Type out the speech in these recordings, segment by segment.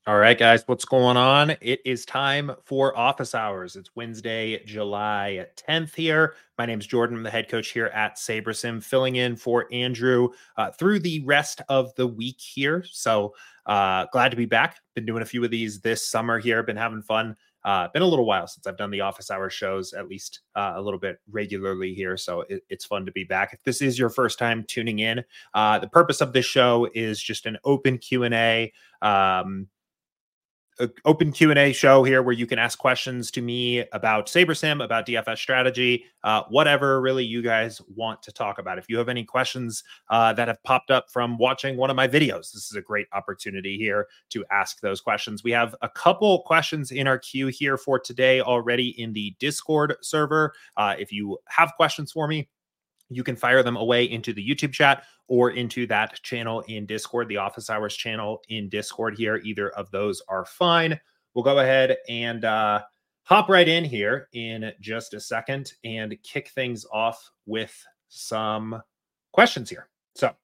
All right, guys, what's going on? It is time for office hours. It's Wednesday, July 10th here. My name's Jordan. I'm the head coach here at SaberSim, filling in for Andrew through the rest of the week here. So glad to be back. Been doing a few of these this summer here. Been having fun. Been a little while since I've done the office hour shows, at least a little bit regularly here. So it's fun to be back. If this is your first time tuning in, the purpose of this show is just an open Q&A. Open Q&A show here where you can ask questions to me about SaberSim, about DFS strategy, whatever really you guys want to talk about. If you have any questions that have popped up from watching one of my videos, this is a great opportunity here to ask those questions. We have a couple questions in our queue here for today already in the Discord server. If you have questions for me, you can fire them away into the YouTube chat or into that channel in Discord, the Office Hours channel in Discord here. Either of those are fine. We'll go ahead and hop right in here in just a second and kick things off with some questions here. So,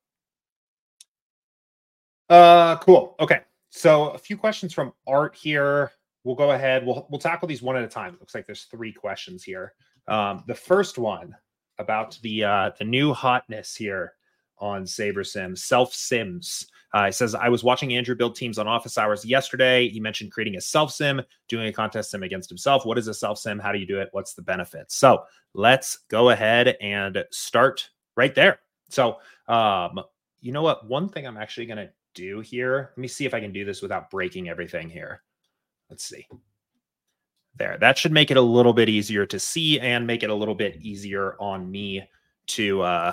cool. Okay. So a few questions from Art here. We'll go ahead. We'll tackle these one at a time. It looks like there's 3 questions here. The first one about the new hotness here on SaberSim, self-sims. It says, I was watching Andrew build teams on office hours yesterday. He mentioned creating a self-sim, doing a contest sim against himself. What is a self-sim? How do you do it? What's the benefits? So let's go ahead and start right there. So you know what? One thing I'm actually going to do here, let me see if I can do this without breaking everything here. Let's see. There, that should make it a little bit easier to see and make it a little bit easier on me to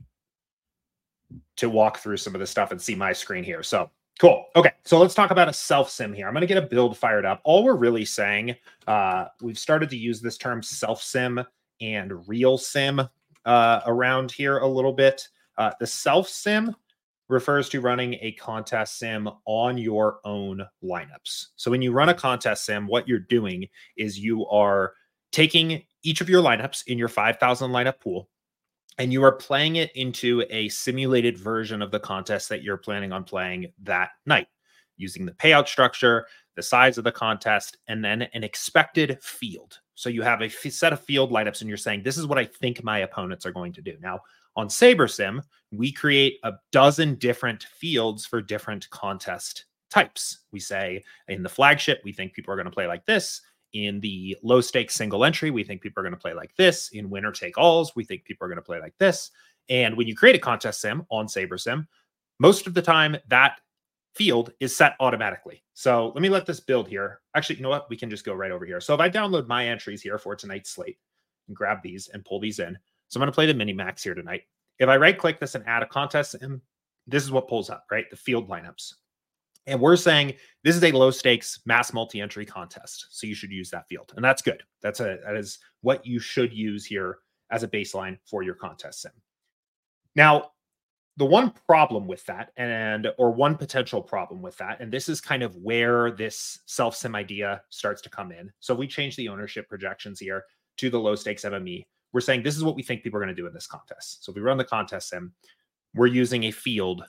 walk through some of the stuff and see my screen here. So cool. Okay, so let's talk about a self-sim here. I'm going to get a build fired up. All we're really saying, we've started to use this term self-sim and real sim around here a little bit. The self-sim refers to running a contest sim on your own lineups. So when you run a contest sim, what you're doing is you are taking each of your lineups in your 5,000 lineup pool, and you are playing it into a simulated version of the contest that you're planning on playing that night, using the payout structure, the size of the contest, and then an expected field. So you have a set of field lineups, and you're saying, this is what I think my opponents are going to do. Now, on SaberSim, we create a dozen different fields for different contest types. We say in the flagship, we think people are going to play like this. In the low stakes single entry, we think people are going to play like this. In winner take alls, we think people are going to play like this. And when you create a contest sim on SaberSim, most of the time that field is set automatically. So let me let this build here. Actually, you know what? We can just go right over here. So if I download my entries here for tonight's slate and grab these and pull these in, so I'm going to play the mini max here tonight. If I right click this and add a contest sim, this is what pulls up, right? The field lineups. And we're saying this is a low stakes mass multi-entry contest. So you should use that field. And that's good. That is what you should use here as a baseline for your contest sim. Now, the one problem with that or one potential problem with that, and this is kind of where this self-sim idea starts to come in. So we change the ownership projections here to the low stakes MME. We're saying this is what we think people are going to do in this contest. So if we run the contest sim, we're using a field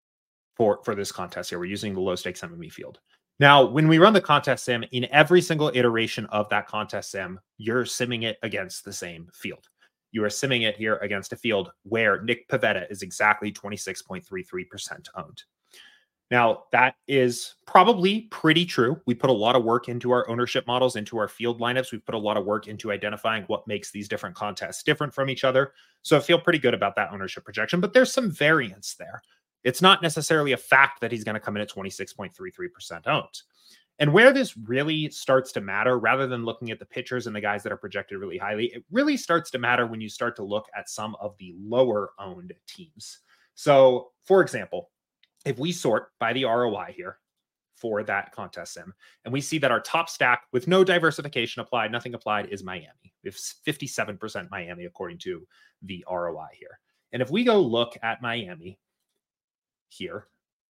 for this contest here. We're using the low stakes MME field. Now, when we run the contest sim, in every single iteration of that contest sim, you're simming it against the same field. You are simming it here against a field where Nick Pivetta is exactly 26.33% owned. Now, that is probably pretty true. We put a lot of work into our ownership models, into our field lineups. We've put a lot of work into identifying what makes these different contests different from each other. So I feel pretty good about that ownership projection, but there's some variance there. It's not necessarily a fact that he's going to come in at 26.33% owned. And where this really starts to matter, rather than looking at the pitchers and the guys that are projected really highly, it really starts to matter when you start to look at some of the lower owned teams. So, for example, if we sort by the ROI here for that contest sim, and we see that our top stack with no diversification applied, nothing applied, is Miami. We have 57% Miami according to the ROI here. And if we go look at Miami here,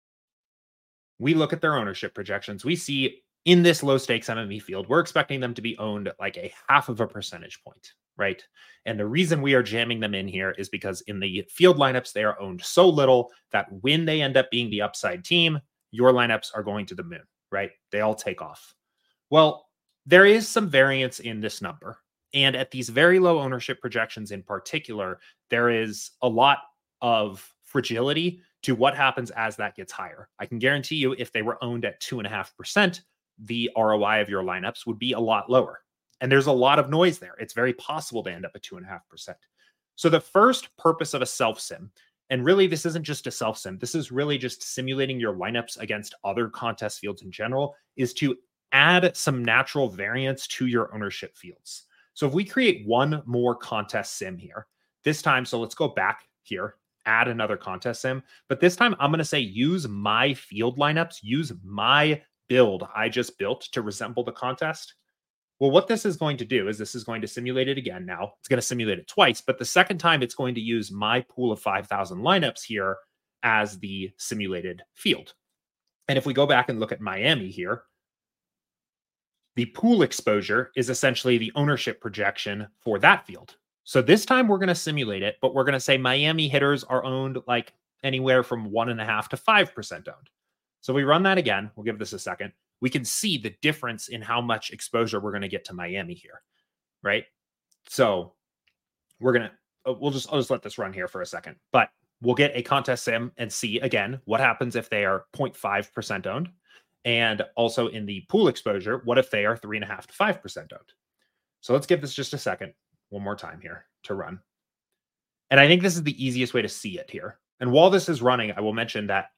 we look at their ownership projections. We see in this low stakes MME field, we're expecting them to be owned like a 0.5 percentage point, right? And the reason we are jamming them in here is because in the field lineups, they are owned so little that when they end up being the upside team, your lineups are going to the moon. right? They all take off. Well, there is some variance in this number. And at these very low ownership projections in particular, there is a lot of fragility to what happens as that gets higher. I can guarantee you, if they were owned at 2.5%, the ROI of your lineups would be a lot lower. And there's a lot of noise there. It's very possible to end up at 2.5%. So the first purpose of a self sim, and really this isn't just a self sim, this is really just simulating your lineups against other contest fields in general, is to add some natural variance to your ownership fields. So if we create one more contest sim here, this time, so let's go back here, add another contest sim, but this time I'm going to say use my field lineups, use my build I just built to resemble the contest. Well, what this is going to do is this is going to simulate it again now. It's going to simulate it twice, but the second time it's going to use my pool of 5,000 lineups here as the simulated field. And if we go back and look at Miami here, the pool exposure is essentially the ownership projection for that field. So this time we're going to simulate it, but we're going to say Miami hitters are owned like anywhere from 1.5 to 5% owned. So we run that again. We'll give this a second. We can see the difference in how much exposure we're going to get to Miami here, right? So we're going to, I'll just let this run here for a second, but we'll get a contest sim and see again what happens if they are 0.5% owned. And also in the pool exposure, what if they are 3.5 to 5% owned? So let's give this just a second, one more time here to run. And I think this is the easiest way to see it here. And while this is running, I will mention that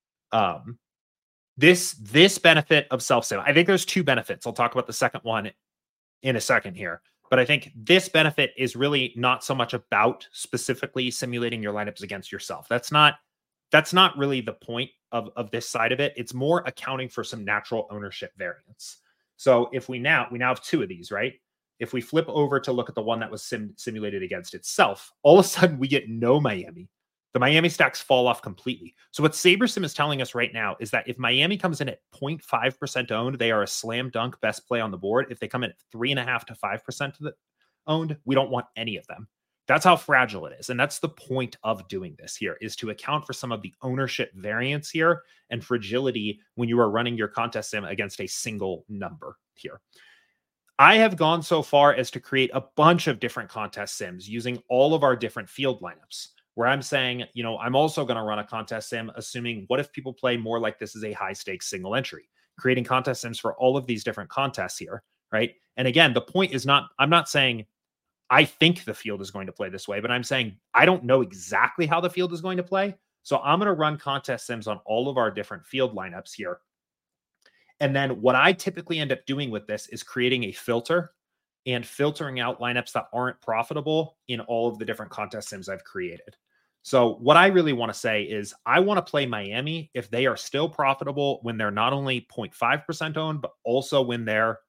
this benefit of self-sim, I think there's two benefits. I'll talk about the second one in a second here. But I think this benefit is really not so much about specifically simulating your lineups against yourself. That's not really the point of this side of it. It's more accounting for some natural ownership variance. So if we now have two of these, right? If we flip over to look at the one that was simulated against itself, all of a sudden we get no Miami. The Miami stacks fall off completely. So what SaberSim is telling us right now is that if Miami comes in at 0.5% owned, they are a slam dunk best play on the board. If they come in at 3.5 to 5% owned, we don't want any of them. That's how fragile it is. And that's the point of doing this here, is to account for some of the ownership variance here and fragility when you are running your contest sim against a single number here. I have gone so far as to create a bunch of different contest sims using all of our different field lineups, where I'm saying, I'm also going to run a contest sim, assuming what if people play more like this is a high stakes single entry, creating contest sims for all of these different contests here, right? And again, the point is I'm not saying I think the field is going to play this way, but I'm saying I don't know exactly how the field is going to play. So I'm going to run contest sims on all of our different field lineups here. And then what I typically end up doing with this is creating a filter and filtering out lineups that aren't profitable in all of the different contest sims I've created. So what I really want to say is I want to play Miami if they are still profitable when they're not only 0.5% owned, but also when they're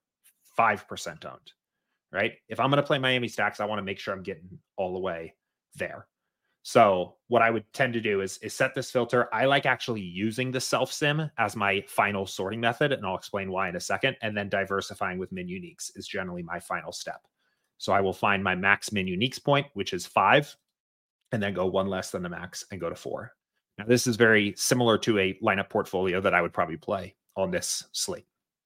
5% owned. Right? If I'm going to play Miami stacks, I want to make sure I'm getting all the way there. So what I would tend to do is set this filter. I like actually using the self sim as my final sorting method, and I'll explain why in a second. And then diversifying with min uniques is generally my final step. So I will find my max min uniques point, which is 5, and then go one less than the max and go to 4. Now this is very similar to a lineup portfolio that I would probably play on this slate.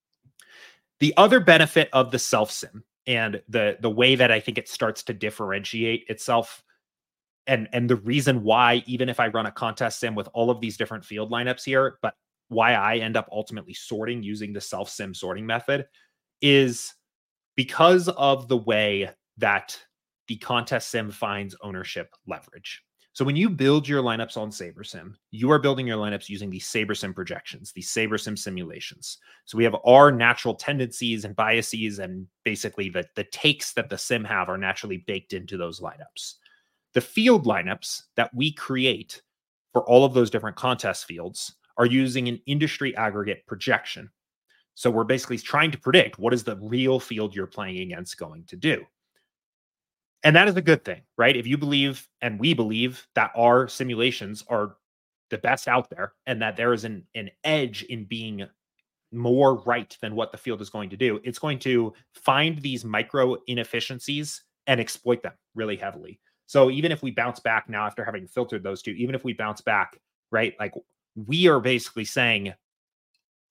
The other benefit of the self sim, and the way that I think it starts to differentiate itself, and the reason why, even if I run a contest sim with all of these different field lineups here, but why I end up ultimately sorting using the self sim sorting method, is because of the way that the contest sim finds ownership leverage. So when you build your lineups on SaberSim, you are building your lineups using the SaberSim projections, the SaberSim simulations. So we have our natural tendencies and biases, and basically the takes that the sim have are naturally baked into those lineups. The field lineups that we create for all of those different contest fields are using an industry aggregate projection. So we're basically trying to predict what is the real field you're playing against going to do. And that is a good thing, right? If you believe, and we believe, that our simulations are the best out there and that there is an edge in being more right than what the field is going to do, it's going to find these micro inefficiencies and exploit them really heavily. So even if we bounce back now after having filtered those two, even if we bounce back, right, like we are basically saying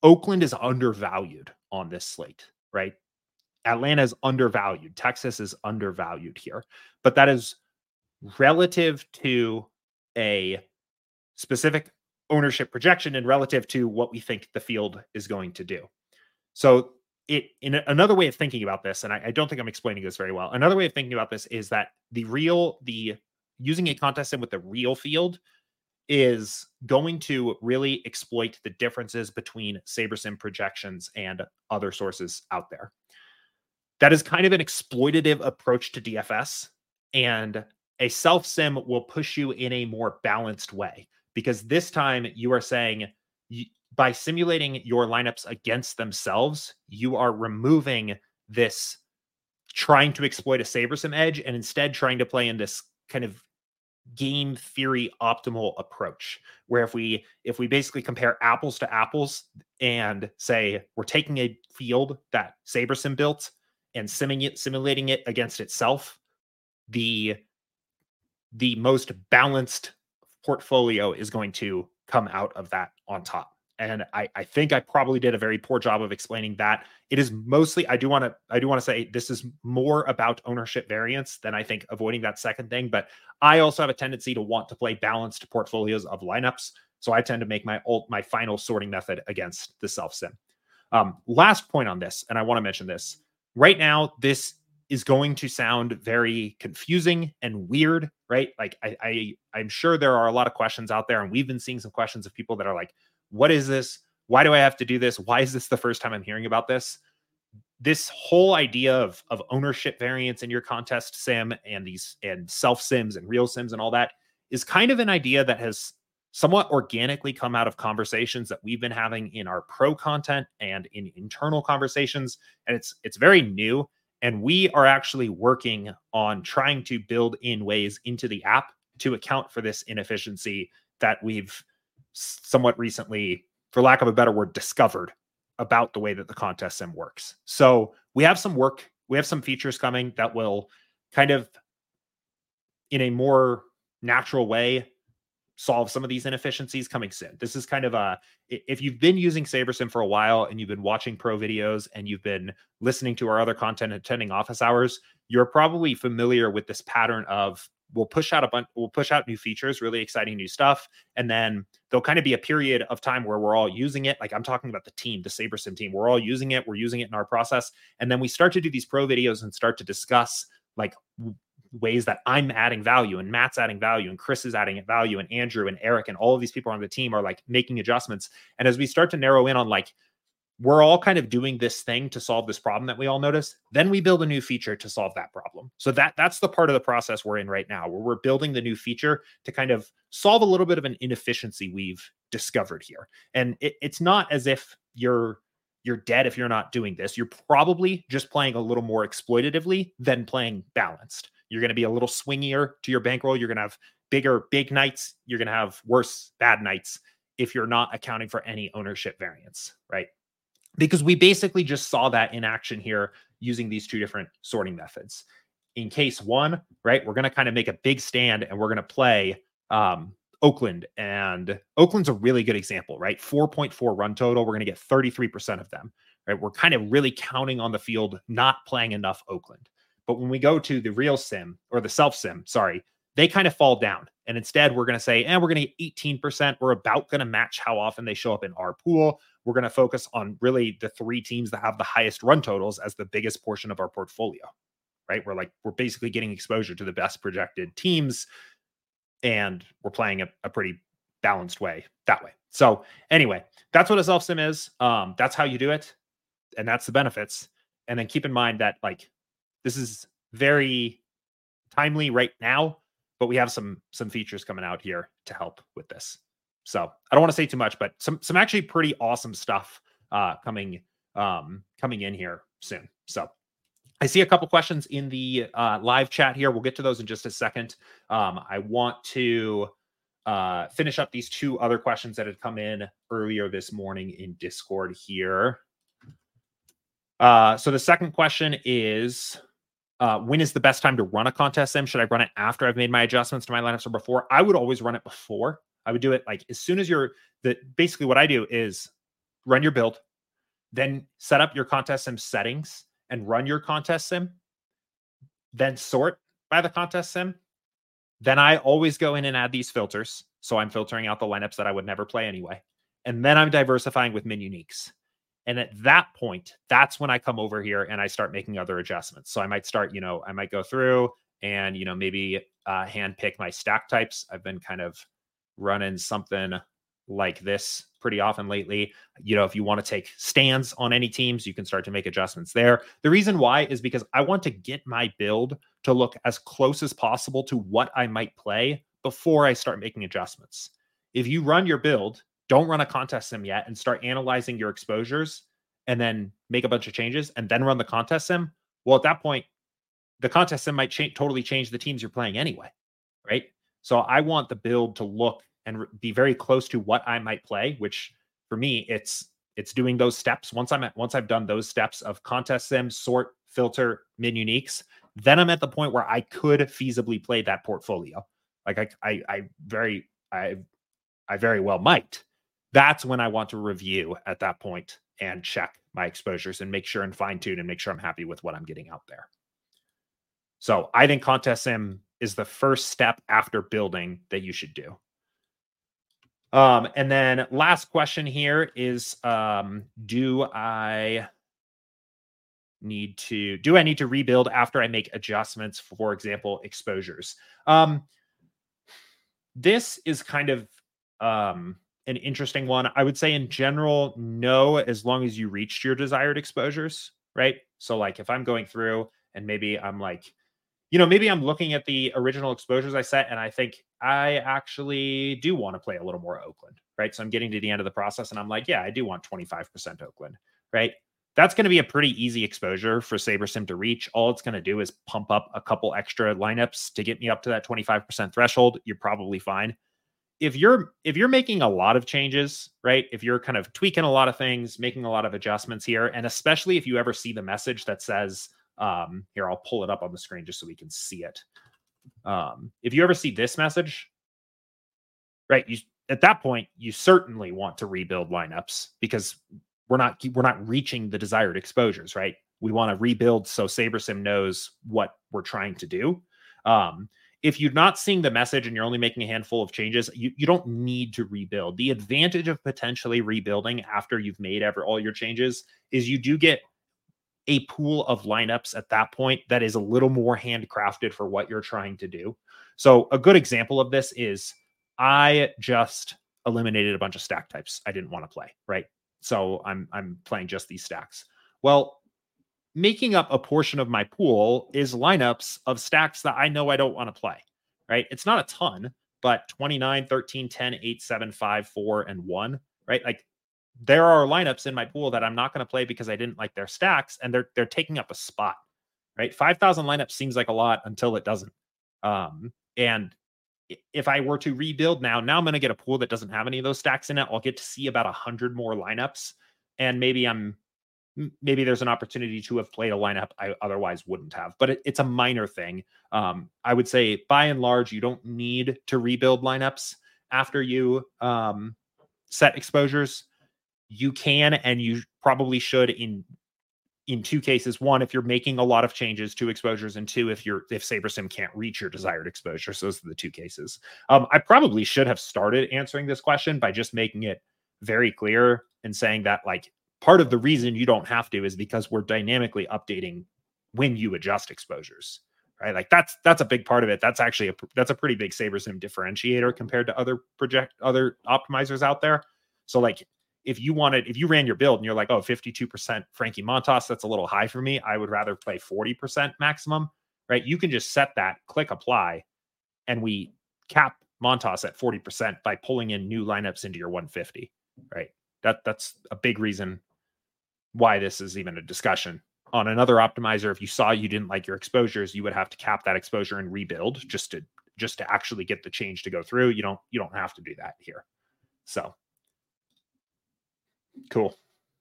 Oakland is undervalued on this slate, right? Atlanta is undervalued. Texas is undervalued here, but that is relative to a specific ownership projection and relative to what we think the field is going to do. So another way of thinking about this, and I don't think I'm explaining this very well. Another way of thinking about this is that the using a contest sim with the real field is going to really exploit the differences between SaberSim projections and other sources out there. That is kind of an exploitative approach to DFS, and a self sim will push you in a more balanced way, because this time you are saying, by simulating your lineups against themselves, you are removing this trying to exploit a SaberSim edge and instead trying to play in this kind of game theory optimal approach, where if we basically compare apples to apples and say we're taking a field that SaberSim built and simulating it against itself, the most balanced portfolio is going to come out of that on top. And I think I probably did a very poor job of explaining that. It is mostly, I do want to say this is more about ownership variance than I think avoiding that second thing. But I also have a tendency to want to play balanced portfolios of lineups. So I tend to make my final sorting method against the self sim. Last point on this, and I want to mention this right now, this is going to sound very confusing and weird, right? Like I'm sure there are a lot of questions out there, and we've been seeing some questions of people that are like, what is this? Why do I have to do this? Why is this the first time I'm hearing about this? This whole idea of ownership variance in your contest sim and self sims and real sims and all that is kind of an idea that has somewhat organically come out of conversations that we've been having in our pro content and in internal conversations. And it's very new. And we are actually working on trying to build in ways into the app to account for this inefficiency that we've somewhat recently, for lack of a better word, discovered about the way that the contest sim works. So we have some features coming that will kind of, in a more natural way, solve some of these inefficiencies coming soon. This is kind of if you've been using SaberSim for a while and you've been watching pro videos and you've been listening to our other content, attending office hours, you're probably familiar with this pattern of we'll push out new features, really exciting new stuff. And then there'll kind of be a period of time where we're all using it. Like I'm talking about the SaberSim team, we're all using it. We're using it in our process. And then we start to do these pro videos and start to discuss like ways that I'm adding value and Matt's adding value and Chris is adding value and Andrew and Eric and all of these people on the team are like making adjustments. And as we start to narrow in on like, we're all kind of doing this thing to solve this problem that we all notice, then we build a new feature to solve that problem. So that's the part of the process we're in right now, where we're building the new feature to kind of solve a little bit of an inefficiency we've discovered here. And it's not as if you're dead if you're not doing this. You're probably just playing a little more exploitatively than playing balanced. You're going to be a little swingier to your bankroll. You're going to have big nights. You're going to have worse bad nights if you're not accounting for any ownership variance, right? Because we basically just saw that in action here using these two different sorting methods. In case one, right, we're going to kind of make a big stand and we're going to play Oakland. And Oakland's a really good example, right? 4.4 run total. We're going to get 33% of them, right? We're kind of really counting on the field not playing enough Oakland. But when we go to the real sim or the self sim, sorry, they kind of fall down. And instead, we're going to say, we're going to get 18%. We're about going to match how often they show up in our pool. We're going to focus on really the three teams that have the highest run totals as the biggest portion of our portfolio, right? We're basically getting exposure to the best projected teams, and we're playing a pretty balanced way that way. So anyway, that's what a self sim is. That's how you do it. And that's the benefits. And then keep in mind that like, this is very timely right now, but we have some features coming out here to help with this. So I don't want to say too much, but some actually pretty awesome stuff coming in here soon. So I see a couple questions in the live chat here. We'll get to those in just a second. I want to finish up these two other questions that had come in earlier this morning in Discord here. So the second question is, when is the best time to run a contest sim? Should I run it after I've made my adjustments to my lineups or before? I would always run it before. I would do it like as soon as basically what I do is run your build, then set up your contest sim settings and run your contest sim, then sort by the contest sim. Then I always go in and add these filters. So I'm filtering out the lineups that I would never play anyway. And then I'm diversifying with min uniques. And at that point, that's when I come over here and I start making other adjustments. So I might start, I might go through and, maybe hand pick my stack types. I've been kind of running something like this pretty often lately. If you want to take stands on any teams, you can start to make adjustments there. The reason why is because I want to get my build to look as close as possible to what I might play before I start making adjustments. If you run your build, don't run a contest sim yet and start analyzing your exposures and then make a bunch of changes and then run the contest sim. Well, at that point, the contest sim might totally change the teams you're playing anyway, right? So I want the build to look and be very close to what I might play, which for me, it's doing those steps. Once I've done those steps of contest sim, sort, filter, min uniques, then I'm at the point where I could feasibly play that portfolio. Like I very well might. That's when I want to review at that point and check my exposures and make sure and fine tune and make sure I'm happy with what I'm getting out there. So I think contest sim is the first step after building that you should do. And then last question here is, do I need to rebuild after I make adjustments, for example, exposures? This is kind of an interesting one. I would say in general, no, as long as you reached your desired exposures, right? So like if I'm going through and maybe I'm like, maybe I'm looking at the original exposures I set and I think I actually do want to play a little more Oakland, right? So I'm getting to the end of the process and I'm like, yeah, I do want 25% Oakland, right? That's going to be a pretty easy exposure for SaberSim to reach. All it's going to do is pump up a couple extra lineups to get me up to that 25% threshold. You're probably fine. If you're making a lot of changes, right? If you're kind of tweaking a lot of things, making a lot of adjustments here, and especially if you ever see the message that says, here, I'll pull it up on the screen just so we can see it. If you ever see this message, right, at that point, you certainly want to rebuild lineups because we're not reaching the desired exposures, right? We want to rebuild so SaberSim knows what we're trying to do. If you're not seeing the message and you're only making a handful of changes, you don't need to rebuild. The advantage of potentially rebuilding after you've made all your changes is you do get a pool of lineups at that point that is a little more handcrafted for what you're trying to do. So a good example of this is I just eliminated a bunch of stack types I didn't want to play, right? So I'm playing just these stacks. Well, making up a portion of my pool is lineups of stacks that I know I don't want to play, right? It's not a ton, but 29, 13, 10, 8, 7, 5, 4, and 1, right? Like there are lineups in my pool that I'm not going to play because I didn't like their stacks and they're taking up a spot, right? 5,000 lineups seems like a lot until it doesn't. And if I were to rebuild now I'm going to get a pool that doesn't have any of those stacks in it. I'll get to see about 100 more lineups and maybe there's an opportunity to have played a lineup I otherwise wouldn't have, but it's a minor thing. I would say by and large, you don't need to rebuild lineups after you set exposures. You can, and you probably should in two cases. One, if you're making a lot of changes to exposures, and two, if SaberSim can't reach your desired exposure. So those are the two cases. I probably should have started answering this question by just making it very clear and saying that like, part of the reason you don't have to is because we're dynamically updating when you adjust exposures, right? Like that's a big part of it. That's actually that's a pretty big SaberSim differentiator compared to other optimizers out there. So like if you ran your build and you're like, oh, 52% Frankie Montas, that's a little high for me. I would rather play 40% maximum, right? You can just set that, click apply, and we cap Montas at 40% by pulling in new lineups into your 150, right? That's a big reason why this is even a discussion. On another optimizer, if you saw you didn't like your exposures, you would have to cap that exposure and rebuild just to actually get the change to go through. You don't have to do that here. So cool.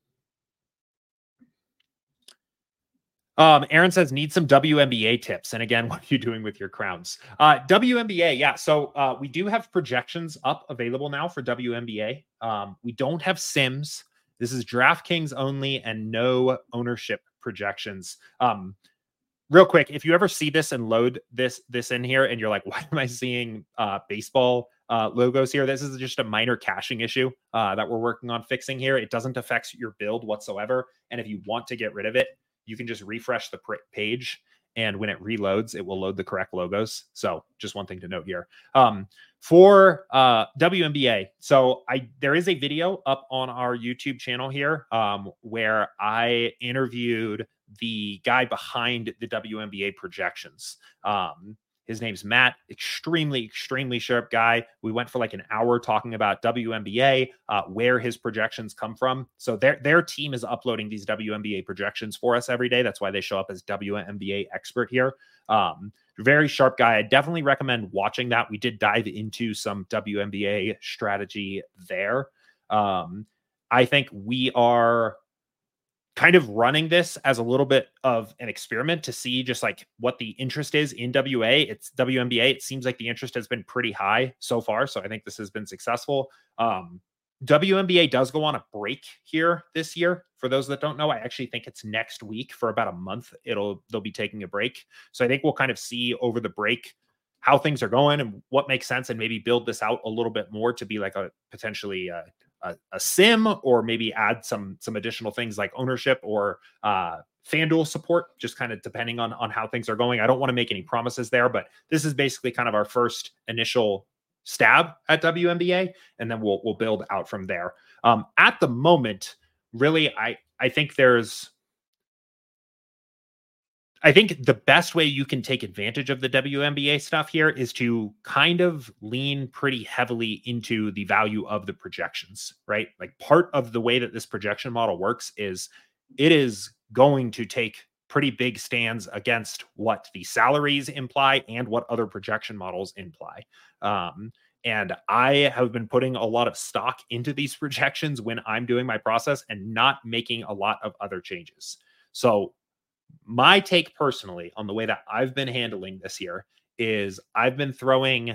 Aaron says, need some WNBA tips. And again, what are you doing with your crowns? WNBA, yeah. So we do have projections up available now for WNBA. We don't have sims. This is DraftKings only and no ownership projections. Real quick, if you ever see this and load this in here and you're like, why am I seeing baseball logos here? This is just a minor caching issue that we're working on fixing here. It doesn't affect your build whatsoever. And if you want to get rid of it, you can just refresh the page. And when it reloads, it will load the correct logos. So just one thing to note here. For WNBA, so there is a video up on our YouTube channel here where I interviewed the guy behind the WNBA projections. His name's Matt, extremely sharp guy. We went for like an hour talking about WNBA, where his projections come from. So their team is uploading these WNBA projections for us every day. That's why they show up as WNBA expert here. Very sharp guy. I definitely recommend watching that. We did dive into some WNBA strategy there. I think we are kind of running this as a little bit of an experiment to see just like what the interest is in WNBA. It seems like the interest has been pretty high so far. So I think this has been successful. WNBA does go on a break here this year. For those that don't know, I actually think it's next week for about a month. They'll be taking a break. So I think we'll kind of see over the break how things are going and what makes sense, and maybe build this out a little bit more to be like a potentially a sim, or maybe add some additional things like ownership or FanDuel support, just kind of depending on how things are going. I don't want to make any promises there, but this is basically kind of our first initial stab at WNBA, and then we'll build out from there. At the moment, really, I think the best way you can take advantage of the WNBA stuff here is to kind of lean pretty heavily into the value of the projections, right? Like, part of the way that this projection model works is it is going to take pretty big stands against what the salaries imply and what other projection models imply. And I have been putting a lot of stock into these projections when I'm doing my process and not making a lot of other changes. So my take personally on the way that I've been handling this here is I've been throwing,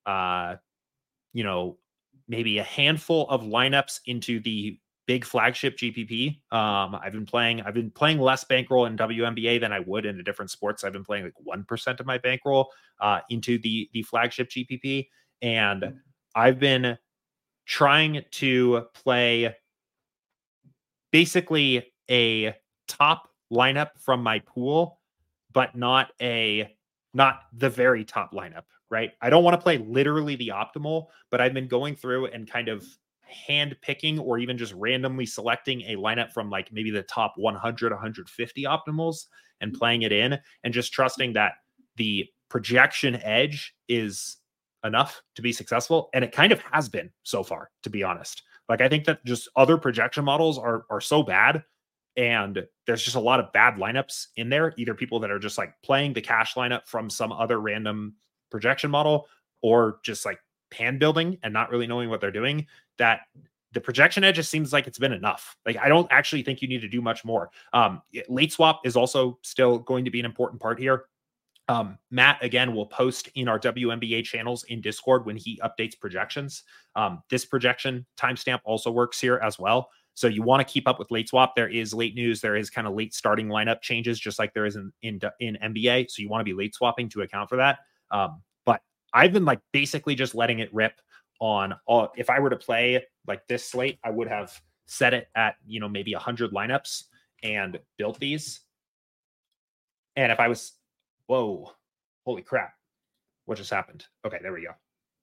maybe a handful of lineups into the big flagship GPP. I've been playing less bankroll in WNBA than I would in a different sports. I've been playing like 1% of my bankroll into the flagship GPP. And I've been trying to play basically a top lineup from my pool, but not the very top lineup, right? I don't want to play literally the optimal, but I've been going through and kind of hand picking or even just randomly selecting a lineup from like maybe the top 100, 150 optimals and playing it in, and just trusting that the projection edge is enough to be successful. And it kind of has been so far, to be honest. Like, I think that just other projection models are so bad, and there's just a lot of bad lineups in there, either people that are just like playing the cash lineup from some other random projection model, or just like pan building and not really knowing what they're doing, that the projection edge just seems like it's been enough. Like, I don't actually think you need to do much more. Late swap is also still going to be an important part here. Matt, again, will post in our WNBA channels in Discord when he updates projections. This projection timestamp also works here as well. So you want to keep up with late swap. There is late news. There is kind of late starting lineup changes, just like there is in NBA. So you want to be late swapping to account for that. But I've been like basically just letting it rip on all. If I were to play like this slate, I would have set it at, maybe 100 lineups and built these. And if I was, whoa, holy crap, what just happened? Okay, there we go.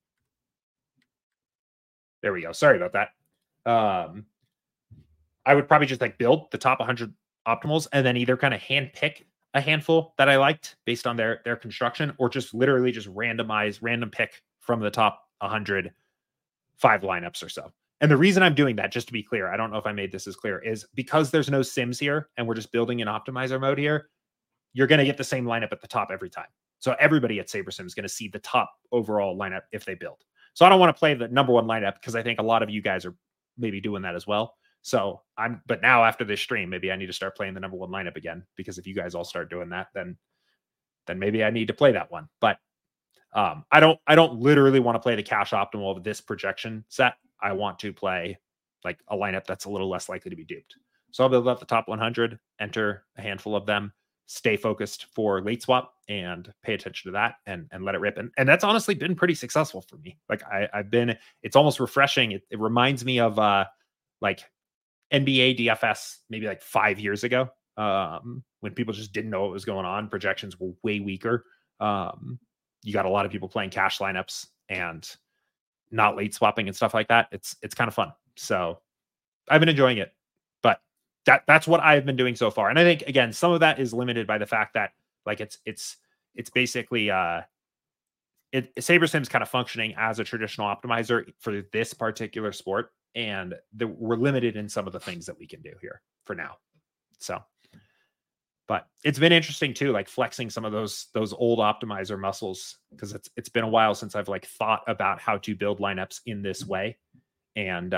There we go. Sorry about that. I would probably just like build the top 100 optimals and then either kind of hand pick a handful that I liked based on their construction, or just literally just random pick from the top 100, 5 lineups or so. And the reason I'm doing that, just to be clear, I don't know if I made this as clear, is because there's no sims here and we're just building in optimizer mode here, you're going to get the same lineup at the top every time. So everybody at SaberSim is going to see the top overall lineup if they build. So I don't want to play the number one lineup, because I think a lot of you guys are maybe doing that as well. So but now after this stream, maybe I need to start playing the number one lineup again, because if you guys all start doing that, then maybe I need to play that one. But I don't literally want to play the cash optimal of this projection set. I want to play like a lineup that's a little less likely to be duped. So I'll build up the top 100, enter a handful of them, stay focused for late swap and pay attention to that and let it rip. And that's honestly been pretty successful for me. Like I've been, it's almost refreshing. It reminds me of like NBA DFS maybe like 5 years ago, when people just didn't know what was going on. Projections were way weaker. You got a lot of people playing cash lineups and not late swapping and stuff like that. It's kind of fun. So I've been enjoying it, but that's what I've been doing so far. And I think, again, some of that is limited by the fact that like it's basically SaberSim's kind of functioning as a traditional optimizer for this particular sport, and we're limited in some of the things that we can do here for now. So, but it's been interesting too, like flexing some of those old optimizer muscles, because it's been a while since I've like thought about how to build lineups in this way, and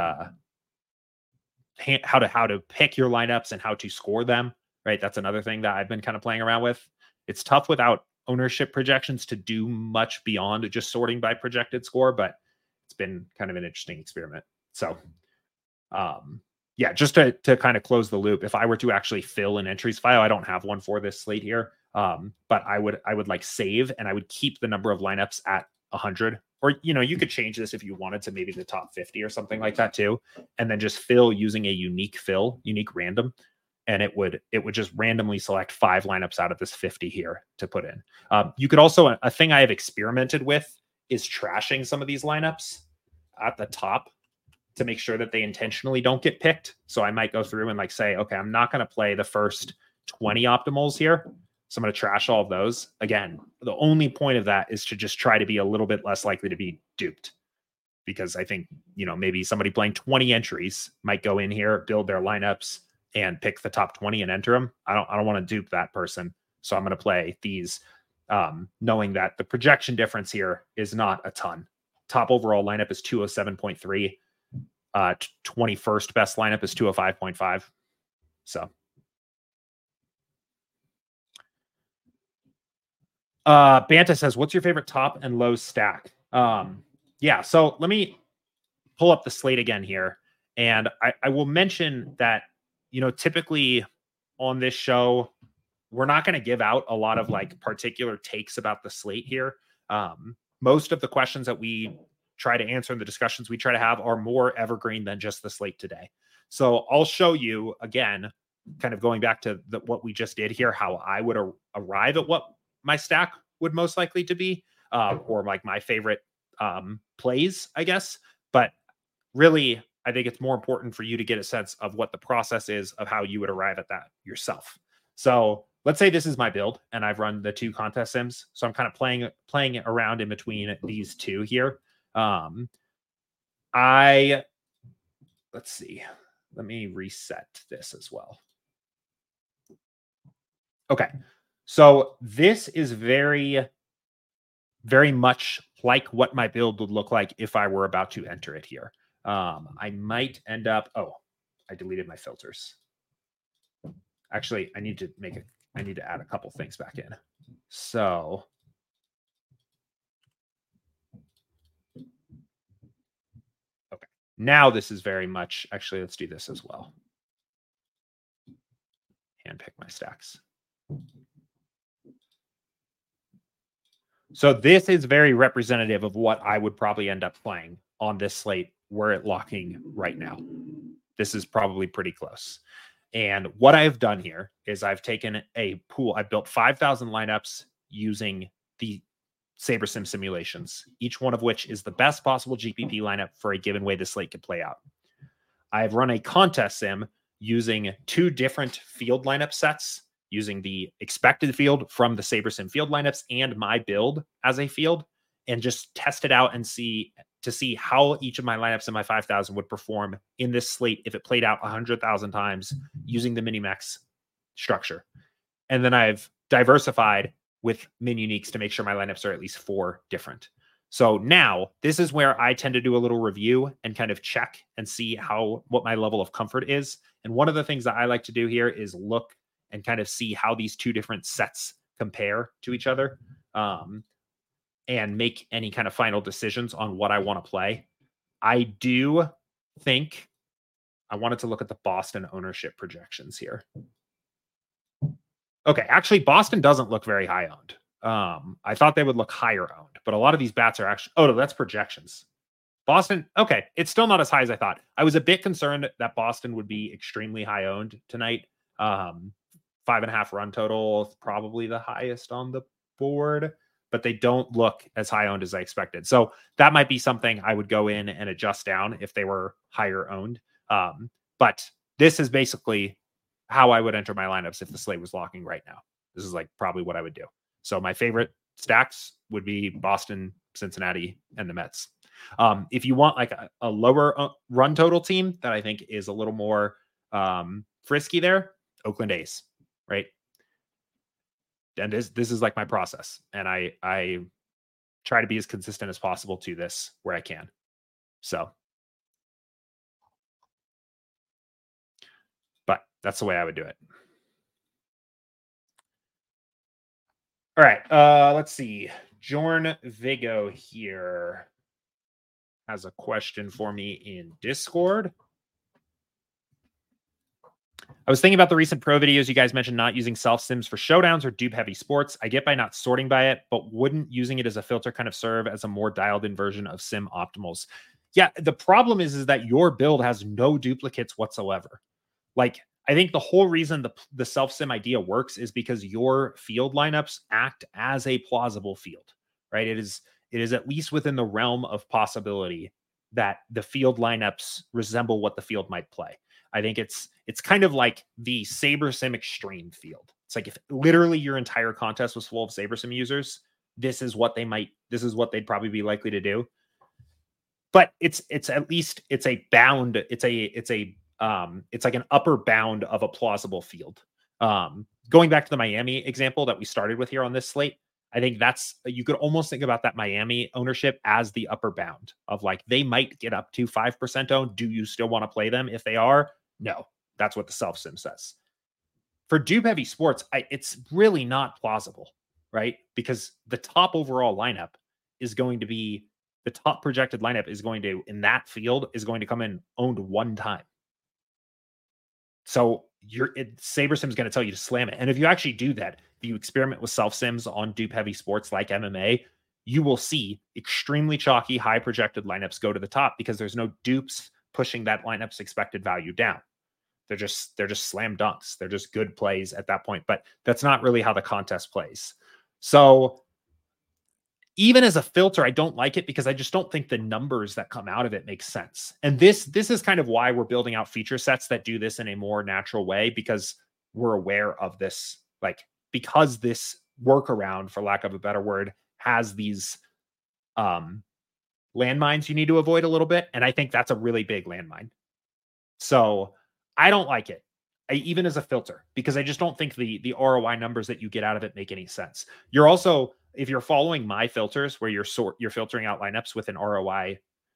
how to pick your lineups and how to score them. Right, that's another thing that I've been kind of playing around with. It's tough without ownership projections to do much beyond just sorting by projected score, but it's been kind of an interesting experiment. So, yeah, just to kind of close the loop, if I were to actually fill an entries file, I don't have one for this slate here, but I would like save, and I would keep the number of lineups at 100, or, you know, you could change this if you wanted to maybe the top 50 or something like that too, and then just fill using a unique random, and it would just randomly select 5 lineups out of this 50 here to put in. You could also, a thing I have experimented with is trashing some of these lineups at the top to make sure that they intentionally don't get picked. So I might go through and like say, okay, I'm not going to play the first 20 optimals here, so I'm going to trash all of those. Again, the only point of that is to just try to be a little bit less likely to be duped, because I think, you know, maybe somebody playing 20 entries might go in here, build their lineups, and pick the top 20 and enter them. I don't want to dupe that person. So I'm going to play these, knowing that the projection difference here is not a ton. Top overall lineup is 207.3. 21st best lineup is 205.5. So, Banta says, what's your favorite top and low stack? Yeah, so let me pull up the slate again here. And I will mention that, you know, typically on this show, we're not going to give out a lot of like particular takes about the slate here. Most of the questions that we try to answer in the discussions we try to have are more evergreen than just the slate today. So I'll show you again, kind of going back to what we just did here, how I would arrive at what my stack would most likely to be, or like my favorite plays, I guess. But really, I think it's more important for you to get a sense of what the process is of how you would arrive at that yourself. So let's say this is my build and I've run the 2 contest sims. So I'm kind of playing around in between these two here. Let's see. Let me reset this as well. Okay. So this is very, very much like what my build would look like if I were about to enter it here. I might end up, I deleted my filters. Actually, I need to add a couple things back in. So okay, now this is very much, actually, let's do this as well. Handpick my stacks. So this is very representative of what I would probably end up playing on this slate were it locking right now. This is probably pretty close. And what I've done here is I've taken a pool. I've built 5,000 lineups using the SaberSim simulations, each one of which is the best possible GPP lineup for a given way the slate could play out. I've run a contest sim using 2 different field lineup sets, using the expected field from the SaberSim field lineups and my build as a field, and just test it out and see how each of my lineups in my 5,000 would perform in this slate if it played out 100,000 times using the Minimax structure. And then I've diversified with min uniques to make sure my lineups are at least 4 different. So now this is where I tend to do a little review and kind of check and see what my level of comfort is. And one of the things that I like to do here is look and kind of see how these 2 different sets compare to each other, and make any kind of final decisions on what I want to play. I do think I wanted to look at the Boston ownership projections here. Okay, actually, Boston doesn't look very high owned. I thought they would look higher owned, but a lot of these bats are actually, oh, no, that's projections. Boston, okay, it's still not as high as I thought. I was a bit concerned that Boston would be extremely high owned tonight. 5.5 run total, probably the highest on the board, but they don't look as high owned as I expected. So that might be something I would go in and adjust down if they were higher owned. But this is basically how I would enter my lineups if the slate was locking right now. This is like probably what I would do. So my favorite stacks would be Boston, Cincinnati, and the Mets. If you want like a lower run total team that I think is a little more frisky there, Oakland A's, right? And this is like my process. And I try to be as consistent as possible to this where I can. So, but that's the way I would do it. All right. Let's see. Jorn Vigo here has a question for me in Discord. I was thinking about the recent pro videos. You guys mentioned not using self sims for showdowns or dupe heavy sports. I get by not sorting by it, but wouldn't using it as a filter kind of serve as a more dialed in version of sim optimals? Yeah, the problem is that your build has no duplicates whatsoever. Like, I think the whole reason the self sim idea works is because your field lineups act as a plausible field, right? It is at least within the realm of possibility that the field lineups resemble what the field might play. I think it's kind of like the SaberSim Extreme field. It's like if literally your entire contest was full of SaberSim users, this is what they'd probably be likely to do. But it's at least it's a bound. It's like an upper bound of a plausible field. Going back to the Miami example that we started with here on this slate, I think you could almost think about that Miami ownership as the upper bound of like, they might get up to 5% owned. Do you still want to play them? If they are, no, that's what the self sim says. For dupe heavy sports, it's really not plausible, right? Because the top overall lineup is going to be the top projected lineup is going to, in that field, is going to come in owned one time. So SaberSim is going to tell you to slam it. And if you actually do that, if you experiment with self sims on dupe heavy sports like MMA, you will see extremely chalky, high projected lineups go to the top because there's no dupes pushing that lineup's expected value down. They're just slam dunks. They're just good plays at that point. But that's not really how the contest plays. So even as a filter, I don't like it because I just don't think the numbers that come out of it make sense. And this is kind of why we're building out feature sets that do this in a more natural way, because we're aware of this, like, because this workaround, for lack of a better word, has these landmines you need to avoid a little bit. And I think that's a really big landmine. So I don't like it, even as a filter, because I just don't think the ROI numbers that you get out of it make any sense. You're also, if you're following my filters where you're filtering out lineups with an ROI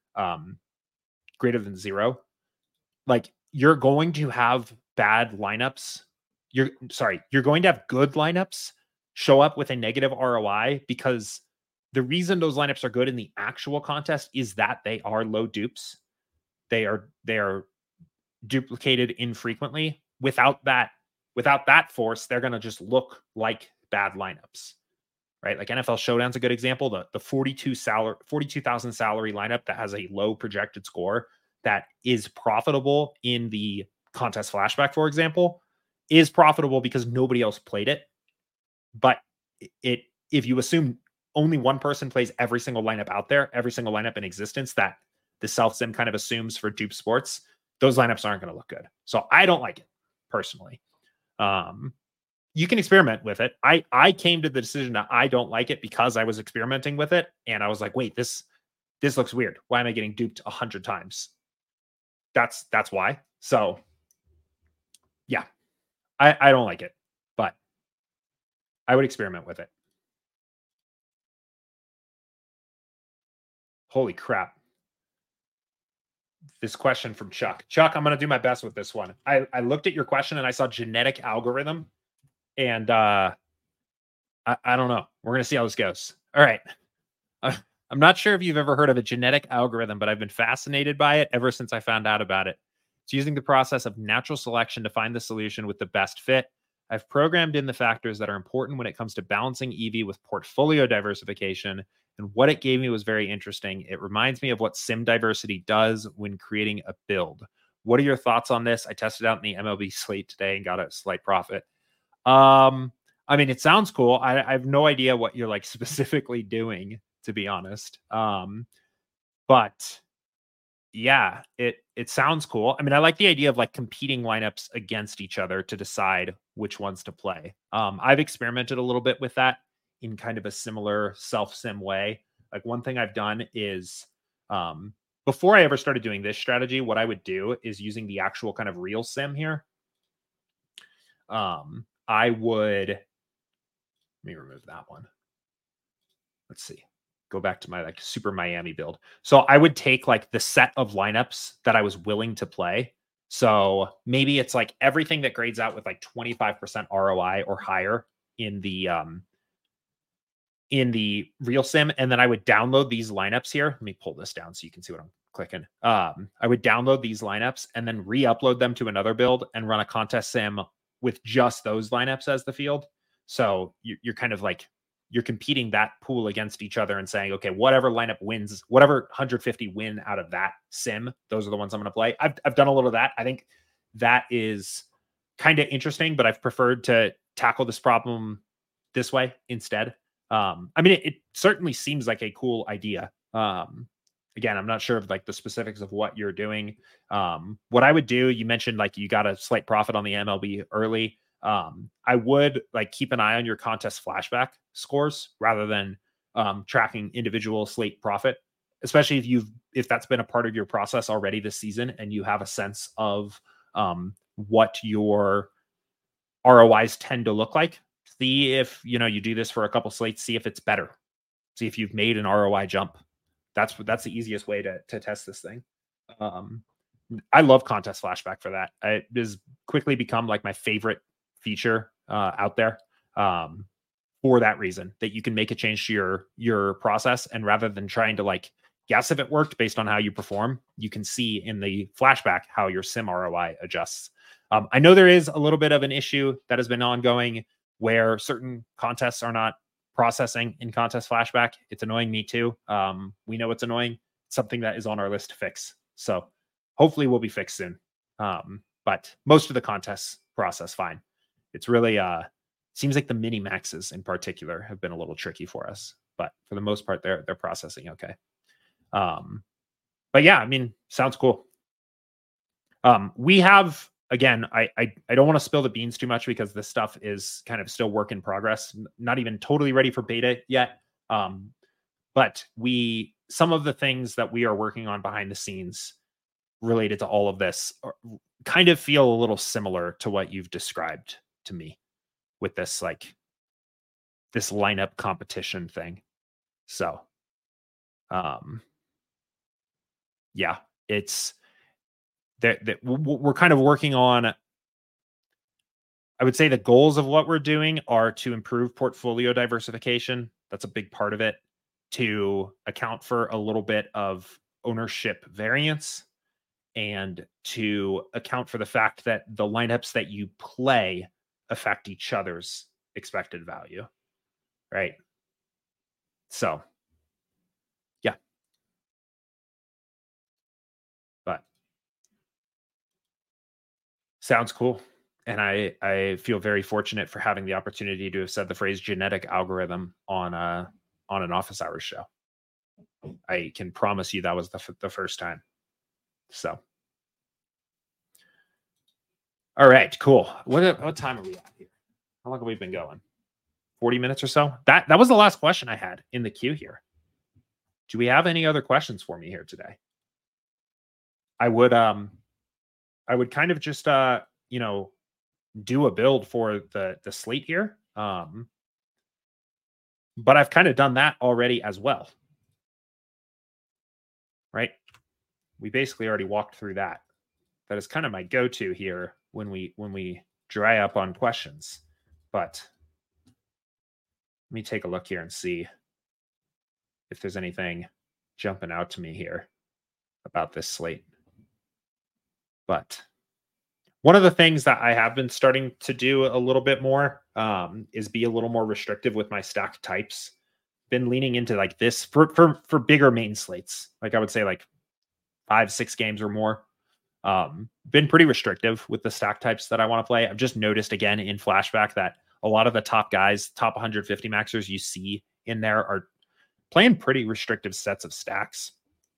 greater than 0, like, you're going to have bad lineups. You're going to have good lineups show up with a negative ROI because the reason those lineups are good in the actual contest is that they are low dupes. They are duplicated infrequently. Without that force, they're going to just look like bad lineups, right? Like NFL Showdown's a good example. The 42,000 salary lineup that has a low projected score that is profitable in the contest flashback, for example, is profitable because nobody else played it. But if you assume only one person plays every single lineup out there, every single lineup in existence that the self sim kind of assumes for dupe sports, those lineups aren't going to look good. So I don't like it personally. You can experiment with it. I came to the decision that I don't like it because I was experimenting with it. And I was like, wait, this looks weird. Why am I getting duped 100 times? That's why. So yeah, I don't like it, but I would experiment with it. Holy crap. This question from Chuck. Chuck, I'm going to do my best with this one. I looked at your question and I saw genetic algorithm, and I don't know. We're going to see how this goes. All right. I'm not sure if you've ever heard of a genetic algorithm, but I've been fascinated by it ever since I found out about it. It's using the process of natural selection to find the solution with the best fit. I've programmed in the factors that are important when it comes to balancing EV with portfolio diversification, and what it gave me was very interesting. It reminds me of what sim diversity does when creating a build. What are your thoughts on this? I tested out in the MLB slate today and got a slight profit. I mean, it sounds cool. I have no idea what you're like specifically doing, to be honest. But yeah, it sounds cool. I mean, I like the idea of like competing lineups against each other to decide which ones to play. I've experimented a little bit with that in kind of a similar self-sim way. Like one thing I've done is before I ever started doing this strategy, what I would do is using the actual kind of real sim here. I would, let me remove that one. Let's see. Go back to my like Super Miami build. So I would take like the set of lineups that I was willing to play. So maybe it's like everything that grades out with like 25% ROI or higher in the real sim. And then I would download these lineups here. Let me pull this down so you can see what I'm clicking. I would download these lineups and then re-upload them to another build and run a contest sim with just those lineups as the field. So you're kind of like, you're competing that pool against each other and saying, okay, whatever lineup wins, whatever 150 win out of that sim, those are the ones I'm going to play. I've done a little of that. I think that is kind of interesting, but I've preferred to tackle this problem this way instead. I mean, it certainly seems like a cool idea. Again, I'm not sure of like the specifics of what you're doing. What I would do, you mentioned like you got a slight profit on the MLB early. I would like keep an eye on your contest flashback scores rather than tracking individual slate profit, especially if that's been a part of your process already this season and you have a sense of what your ROIs tend to look like. See if you do this for a couple slates, see if it's better. See if you've made an ROI jump. That's the easiest way to test this thing. I love contest flashback for that. It has quickly become like my favorite feature out there for that reason, that you can make a change to your process, and rather than trying to like guess if it worked based on how you perform, you can see in the flashback how your sim ROI adjusts. I know there is a little bit of an issue that has been ongoing where certain contests are not processing in contest flashback. It's annoying me too. We know it's annoying. It's something that is on our list to fix. So hopefully we'll be fixed soon. But most of the contests process fine. It's really seems like the mini maxes in particular have been a little tricky for us, but for the most part they're processing okay. But yeah, I mean, sounds cool. We have, again, I don't want to spill the beans too much because this stuff is kind of still work in progress, not even totally ready for beta yet. But some of the things that we are working on behind the scenes related to all of this kind of feel a little similar to what you've described to me with this lineup competition thing. So, yeah, it's that we're kind of working on. I would say the goals of what we're doing are to improve portfolio diversification. That's a big part of it, to account for a little bit of ownership variance, and to account for the fact that the lineups that you play affect each other's expected value, right? So, yeah. But sounds cool. And I feel very fortunate for having the opportunity to have said the phrase genetic algorithm on an office hours show. I can promise you that was the first time. So, all right, cool. What time are we at here? How long have we been going? 40 minutes or so? That was the last question I had in the queue here. Do we have any other questions for me here today? I would kind of just do a build for the slate here. But I've kind of done that already as well. Right? We basically already walked through that. That is kind of my go-to here when we dry up on questions. But let me take a look here and see if there's anything jumping out to me here about this slate. But one of the things that I have been starting to do a little bit more is be a little more restrictive with my stack types. Been leaning into like this for bigger main slates. Like I would say like 5-6 games or more. Been pretty restrictive with the stack types that I want to play. I've just noticed again in flashback that a lot of the top guys, top 150 maxers you see in there are playing pretty restrictive sets of stacks.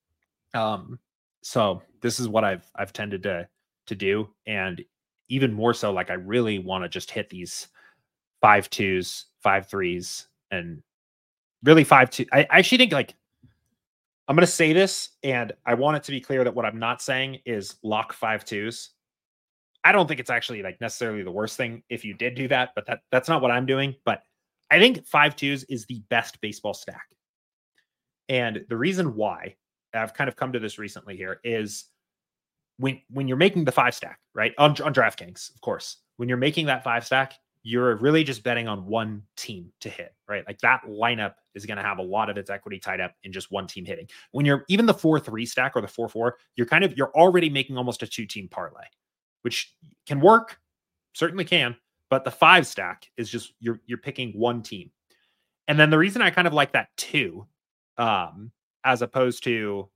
So this is what I've tended to do. And even more so, like I really want to just hit these 5-2s, 5-3s, and really 5-2. I actually think like I'm going to say this, and I want it to be clear that what I'm not saying is lock 5-2s. I don't think it's actually like necessarily the worst thing if you did do that, but that's not what I'm doing. But I think 5-2s is the best baseball stack. And the reason why I've kind of come to this recently here is when you're making the 5 stack, right? On DraftKings, of course, when you're making that 5 stack, you're really just betting on one team to hit, right? Like that lineup is going to have a lot of its equity tied up in just one team hitting. When you're even the 4-3 stack or the 4-4, you're already making almost a 2-team parlay, which can work, certainly can, but the 5 stack is just you're picking one team. And then the reason I kind of like that too, as opposed to,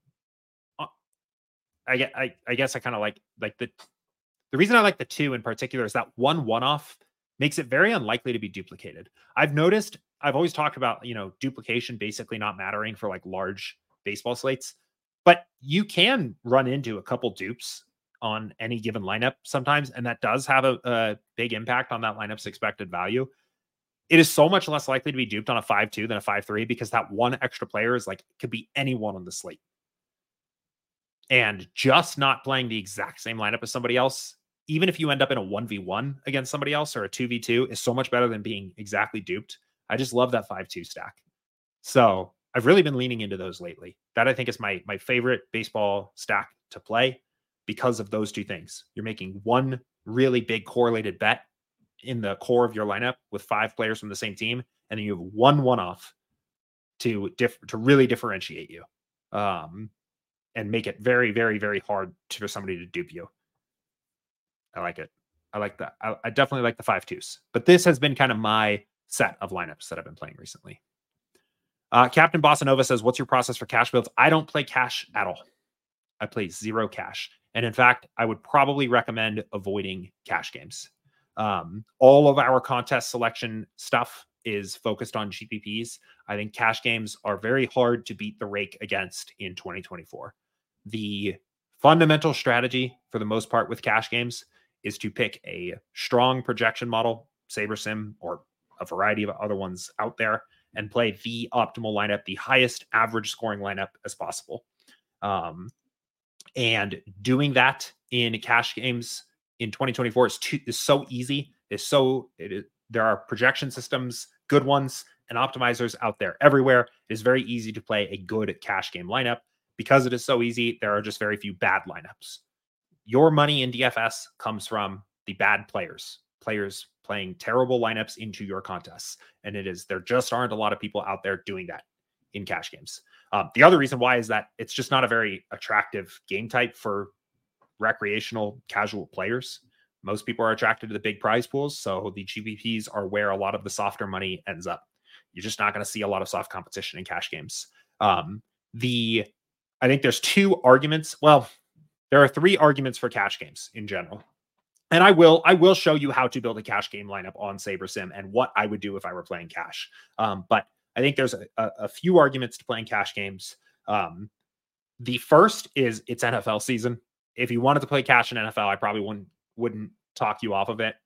I guess I kind of like the reason I like the 2 in particular is that one-off makes it very unlikely to be duplicated. I've noticed, I've always talked about, duplication basically not mattering for like large baseball slates, but you can run into a couple dupes on any given lineup sometimes, and that does have a big impact on that lineup's expected value. It is so much less likely to be duped on a 5-2 than a 5-3 because that one extra player is like, could be anyone on the slate. And just not playing the exact same lineup as somebody else, even if you end up in a 1v1 against somebody else or a 2v2, is so much better than being exactly duped. I just love that 5-2 stack. So I've really been leaning into those lately. That I think is my favorite baseball stack to play because of those two things. You're making one really big correlated bet in the core of your lineup with 5 players from the same team, and then you have one-off to really differentiate you. And make it very, very, very hard for somebody to dupe you. I like it. I like that. I definitely like the 5-2s, but this has been kind of my set of lineups that I've been playing recently. Captain Bossa Nova says, what's your process for cash builds? I don't play cash at all. I play 0 cash. And in fact, I would probably recommend avoiding cash games. All of our contest selection stuff is focused on GPPs. I think cash games are very hard to beat the rake against in 2024. The fundamental strategy for the most part with cash games is to pick a strong projection model, SaberSim, or a variety of other ones out there, and play the optimal lineup, the highest average scoring lineup as possible. And doing that in cash games in 2024 is so easy. There are projection systems, good ones, and optimizers out there everywhere. It is very easy to play a good cash game lineup. Because it is so easy, there are just very few bad lineups. Your money in DFS comes from the bad players playing terrible lineups into your contests. And there just aren't a lot of people out there doing that in cash games. The other reason why is that it's just not a very attractive game type for recreational casual players. Most people are attracted to the big prize pools. So the GPPs are where a lot of the softer money ends up. You're just not going to see a lot of soft competition in cash games. I think there's 2 arguments. Well, there are 3 arguments for cash games in general. And I will show you how to build a cash game lineup on SaberSim and what I would do if I were playing cash. But I think there's a few arguments to playing cash games. The first is it's NFL season. If you wanted to play cash in NFL, I probably wouldn't talk you off of it.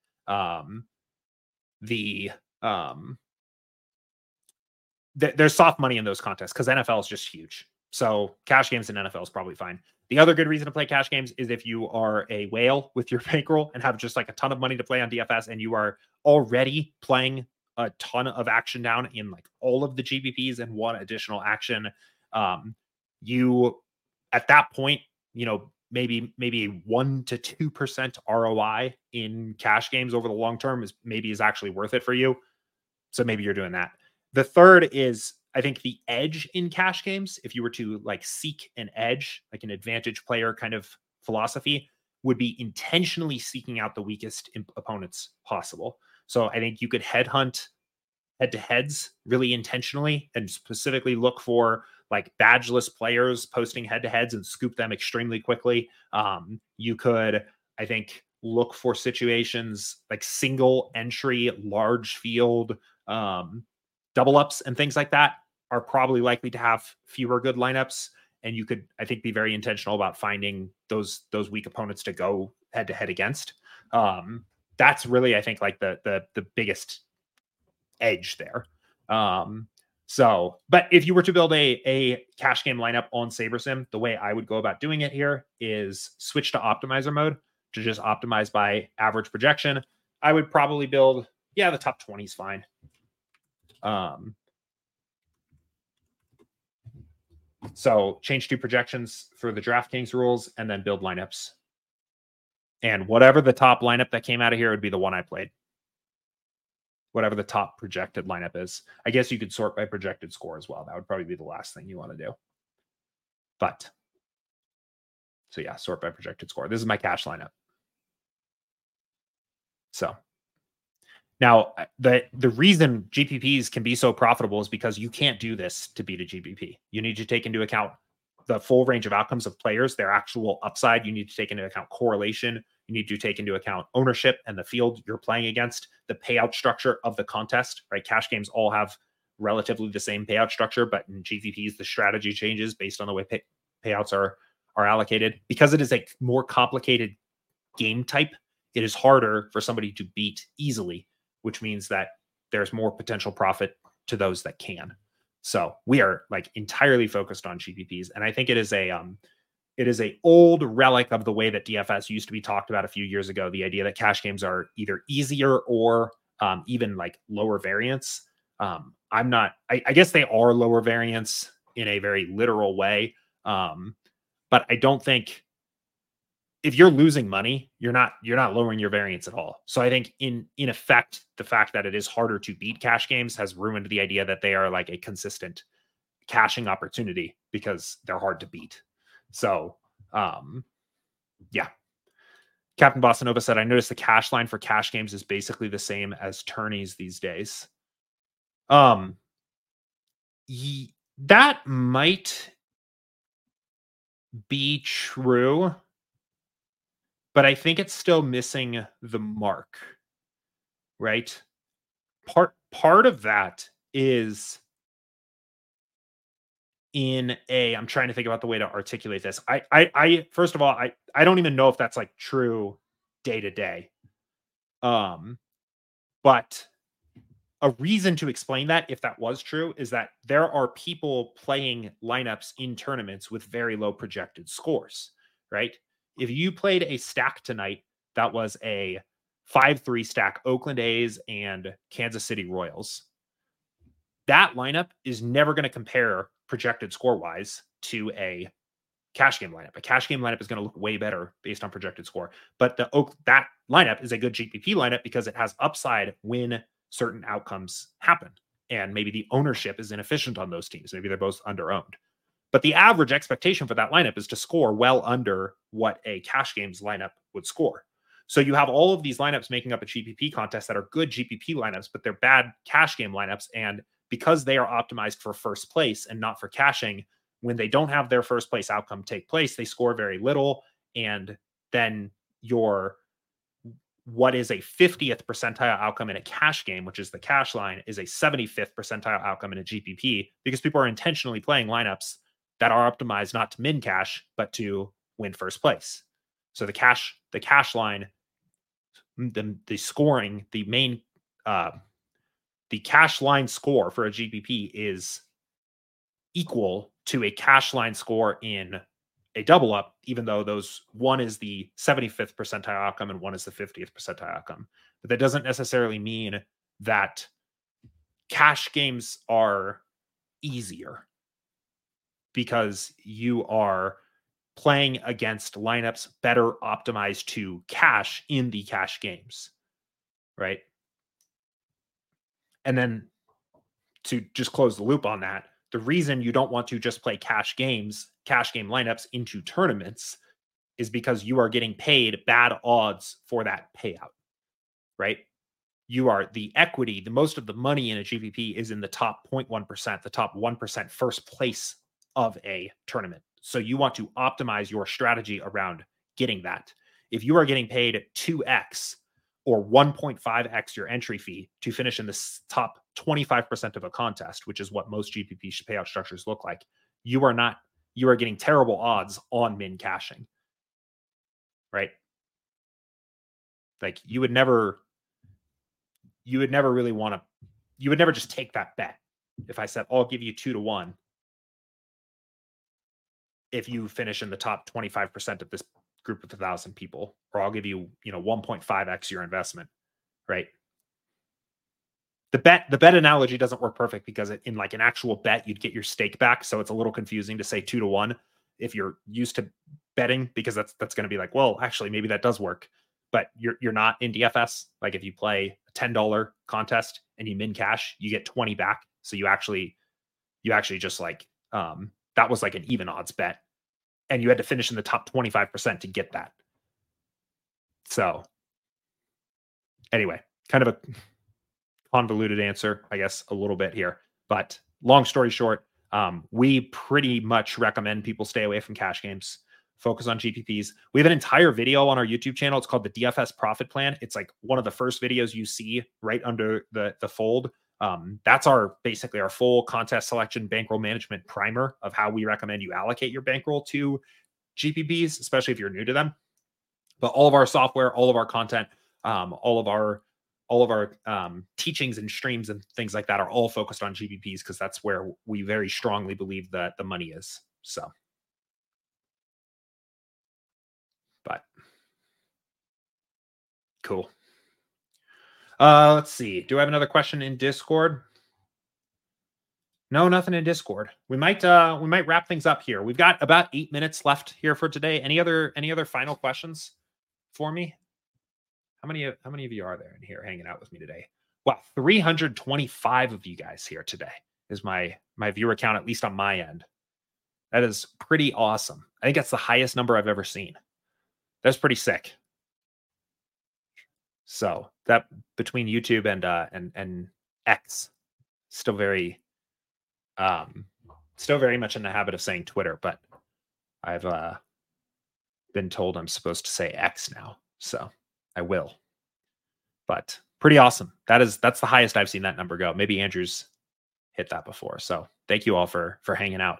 There's soft money in those contests because NFL is just huge. So cash games in NFL is probably fine. The other good reason to play cash games is if you are a whale with your bankroll and have just like a ton of money to play on DFS and you are already playing a ton of action down in like all of the GPPs and one additional action. You at that point, maybe a 1 to 2% ROI in cash games over the long term is actually worth it for you. So maybe you're doing that. The third is, I think, the edge in cash games. If you were to like seek an edge, like an advantage player kind of philosophy, would be intentionally seeking out the weakest opponents possible. So I think you could headhunt head-to-heads really intentionally and specifically look for like badgeless players posting head-to-heads and scoop them extremely quickly. You could, I think, look for situations like single entry, large field, double ups and things like that are probably likely to have fewer good lineups. And you could, I think, be very intentional about finding those weak opponents to go head-to-head against. That's really, I think, like the biggest edge there. So, but if you were to build a cash game lineup on SaberSim, the way I would go about doing it here is switch to optimizer mode to just optimize by average projection. I would probably build, the top 20 is fine. So change to projections for the DraftKings rules and then build lineups. And whatever the top lineup that came out of here would be the one I played. Whatever the top projected lineup is. I guess you could sort by projected score as well. That would probably be the last thing you want to do. But, so yeah, sort by projected score. This is my cash lineup. So, now the reason GPPs can be so profitable is because you can't do this to beat a GPP. You need to take into account the full range of outcomes of players, their actual upside. You need to take into account correlation. You need to take into account ownership and the field you're playing against, the payout structure of the contest, right? Cash games all have relatively the same payout structure, but in GPPs, the strategy changes based on the way payouts are allocated. Because it is a more complicated game type, it is harder for somebody to beat easily, which means that there's more potential profit to those that can. So we are like entirely focused on GPPs. And I think it is a old relic of the way that DFS used to be talked about a few years ago. The idea that cash games are either easier or even like lower variance. I guess they are lower variance in a very literal way. But I don't think if you're losing money, you're not lowering your variance at all. So I think in effect, the fact that it is harder to beat cash games has ruined the idea that they are like a consistent cashing opportunity because they're hard to beat. So, yeah. Captain Bossa Nova said, I noticed the cash line for cash games is basically the same as tourneys these days. That might be true, but I think it's still missing the mark, right? Part of that is I'm trying to think about the way to articulate this. I first of all, I don't even know if that's like true day to day. But a reason to explain that, if that was true, is that there are people playing lineups in tournaments with very low projected scores, right? If you played a stack tonight, that was a 5-3 stack, Oakland A's and Kansas City Royals. That lineup is never going to compare projected score wise to a cash game lineup. A cash game lineup is going to look way better based on projected score. But that lineup is a good GPP lineup because it has upside when certain outcomes happen. And maybe the ownership is inefficient on those teams. Maybe they're both under-owned. But the average expectation for that lineup is to score well under what a cash games lineup would score. So you have all of these lineups making up a GPP contest that are good GPP lineups, but they're bad cash game lineups. And because they are optimized for first place and not for cashing, when they don't have their first place outcome take place, they score very little. And then what is a 50th percentile outcome in a cash game, which is the cash line, is a 75th percentile outcome in a GPP because people are intentionally playing lineups that are optimized not to min cash, but to win first place. So the cash line, the scoring, the main, the cash line score for a GPP is equal to a cash line score in a double up, even though one is the 75th percentile outcome and one is the 50th percentile outcome. But that doesn't necessarily mean that cash games are easier because you are playing against lineups better optimized to cash in the cash games, right? And then to just close the loop on that, the reason you don't want to just play cash game lineups into tournaments is because you are getting paid bad odds for that payout, right? You are the equity, the most of the money in a GPP is in the top 0.1%, the top 1% first place of a tournament. So you want to optimize your strategy around getting that. If you are getting paid 2x or 1.5x your entry fee to finish in the top 25% of a contest, which is what most GPP payout structures look like, you are getting terrible odds on min cashing, right? Like you would never really want to, you would never just take that bet. If I said, I'll give you 2-1 if you finish in the top 25% of this group of 1,000 people, or I'll give you, 1.5x your investment, right? The bet analogy doesn't work perfect because in like an actual bet, you'd get your stake back. So it's a little confusing to say 2-1 if you're used to betting, because that's going to be like, well, actually, maybe that does work. But you're not in DFS. Like if you play a $10 contest and you min cash, you get 20 back. So you actually just like, that was like an even odds bet. And you had to finish in the top 25% to get that. So anyway, kind of a convoluted answer, I guess, a little bit here. But long story short, we pretty much recommend people stay away from cash games. Focus on GPPs. We have an entire video on our YouTube channel. It's called the DFS Profit Plan. It's like one of the first videos you see right under the fold. That's basically our full contest selection bankroll management primer of how we recommend you allocate your bankroll to GPPs, especially if you're new to them. But all of our software, all of our content, all of our teachings and streams and things like that are all focused on GPPs because that's where we very strongly believe that the money is. So. But cool. Let's see. Do I have another question in Discord? No, nothing in Discord. We might wrap things up here. We've got about 8 minutes left here for today. Any other final questions for me? How many of you are there in here hanging out with me today? Wow, 325 of you guys here today is my viewer count, at least on my end. That is pretty awesome. I think that's the highest number I've ever seen. That's pretty sick. So that between YouTube and X, still very much in the habit of saying Twitter, but I've been told I'm supposed to say X now, so I will. But pretty awesome. That's the highest I've seen that number go. Maybe Andrew's hit that before. So thank you all for hanging out.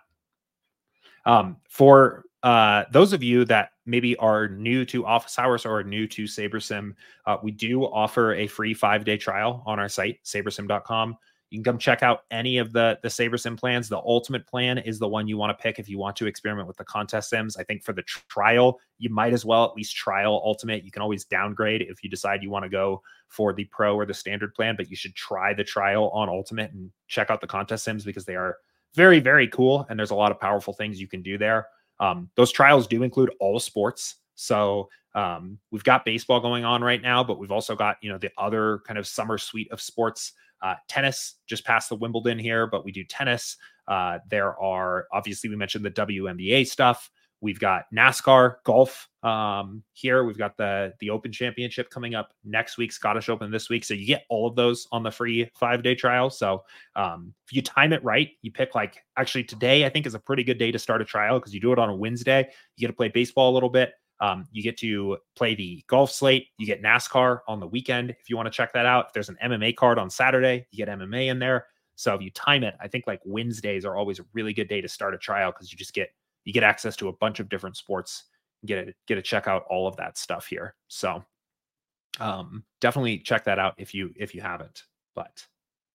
For those of you that maybe are new to office hours or are new to SaberSim, we do offer a free 5-day trial on our site, sabersim.com. You can come check out any of the SaberSim plans. The ultimate plan is the one you want to pick if you want to experiment with the contest sims. I think for the trial, you might as well at least trial ultimate. You can always downgrade if you decide you want to go for the pro or the standard plan, but you should try the trial on ultimate and check out the contest sims because they are very, very cool. And there's a lot of powerful things you can do there. Those trials do include all sports. So we've got baseball going on right now, but we've also got, the other kind of summer suite of sports. Tennis just passed the Wimbledon here, but we do tennis. There are, obviously, we mentioned the WNBA stuff. We've got NASCAR, golf here. We've got the Open Championship coming up next week, Scottish Open this week. So you get all of those on the free 5-day trial. So if you time it right, you pick actually today, I think is a pretty good day to start a trial because you do it on a Wednesday. You get to play baseball a little bit. You get to play the golf slate. You get NASCAR on the weekend if you want to check that out. If there's an MMA card on Saturday, you get MMA in there. So if you time it, I think Wednesdays are always a really good day to start a trial because you get access to a bunch of different sports. Get to check out all of that stuff here. So definitely check that out if you haven't. But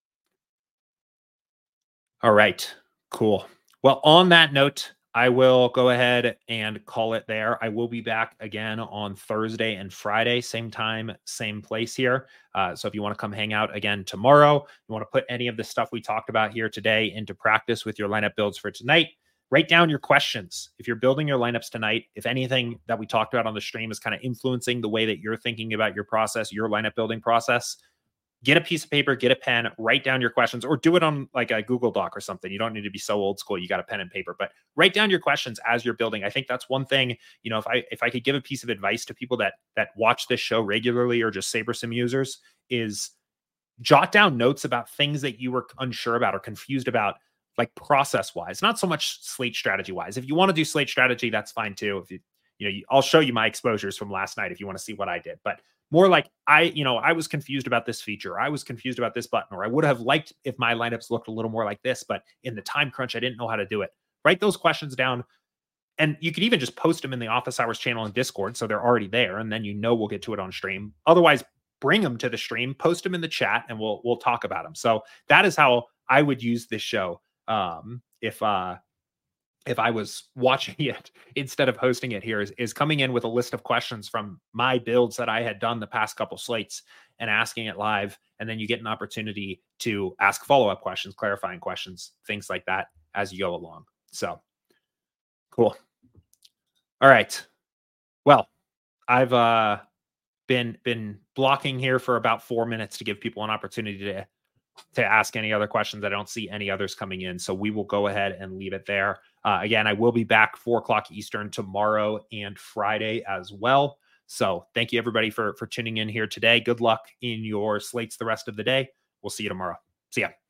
all right, cool. Well, on that note, I will go ahead and call it there. I will be back again on Thursday and Friday, same time, same place here. So if you want to come hang out again tomorrow, you want to put any of the stuff we talked about here today into practice with your lineup builds for tonight, write down your questions. If you're building your lineups tonight, if anything that we talked about on the stream is kind of influencing the way that you're thinking about your process, your lineup building process, get a piece of paper, get a pen, write down your questions, or do it on like a Google Doc or something. You don't need to be so old school. You got a pen and paper, but write down your questions as you're building. I think that's one thing, you know, if I could give a piece of advice to people that watch this show regularly or just SaberSim users, is jot down notes about things that you were unsure about or confused about, like process wise, not so much slate strategy wise. If you want to do slate strategy, that's fine too. If I'll show you my exposures from last night if you want to see what I did, but more like I was confused about this feature. I was confused about this button, or I would have liked if my lineups looked a little more like this, but in the time crunch, I didn't know how to do it. Write those questions down. And you could even just post them in the Office Hours channel in Discord. So they're already there. And then, we'll get to it on stream. Otherwise, bring them to the stream, post them in the chat, and we'll talk about them. So that is how I would use this show. If I was watching it instead of hosting it here, is coming in with a list of questions from my builds that I had done the past couple slates and asking it live. And then you get an opportunity to ask follow-up questions, clarifying questions, things like that as you go along. So cool. All right. Well, I've been blocking here for about 4 minutes to give people an opportunity to ask any other questions. I don't see any others coming in, so we will go ahead and leave it there. Again, I will be back 4:00 Eastern tomorrow and Friday as well. So thank you everybody for tuning in here today. Good luck in your slates the rest of the day. We'll see you tomorrow. See ya.